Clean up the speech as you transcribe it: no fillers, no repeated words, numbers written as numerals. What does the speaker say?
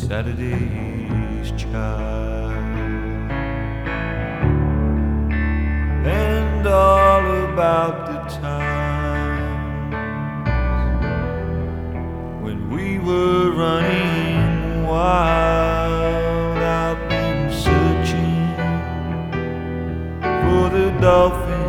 Saturday's Child, and all about the times when we were running wild. I've been searching for the dolphin